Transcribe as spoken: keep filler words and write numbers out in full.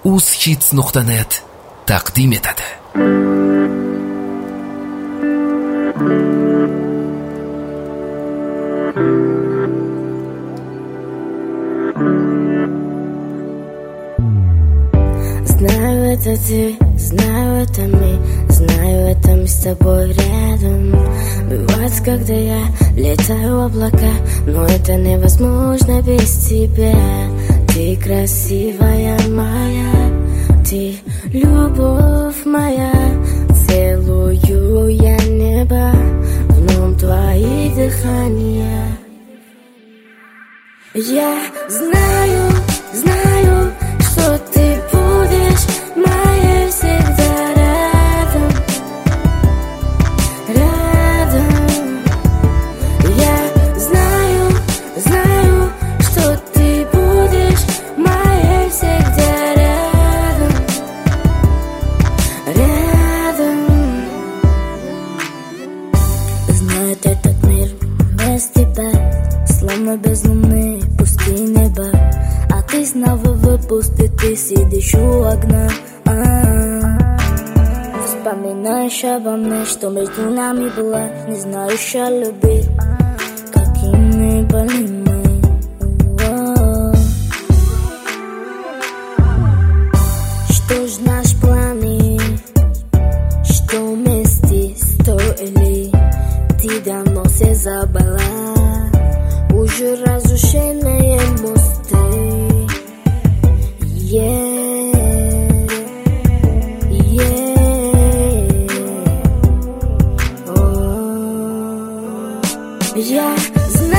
uzhits nuqta net taqdim etadi. Знаю, это ты, знаю, это мы, знаю, это мы с тобой рядом. Бывает, когда я летаю в облака, но это невозможно без тебя. Ты красивая моя, ты любовь моя. Целую я небо, в нем твои дыхания. Я знаю, знаю, что ты будешь моей всегда рядом, рядом. Я знаю, знаю, что ты будешь моей всегда рядом, рядом. Знает этот мир без тебя, словно без луны, пустые неба. А ты снова выпусти, ты сидишь у окна, а-а-а. Вспоминаешь обо мне, что между нами было, не знающая любви, какими были мы. О-о-о. Что ж наш планы, что вместе стоили, ты давно все забыла. Уже разрушенные мосты. Yeah, yeah. Oh. Я знаю.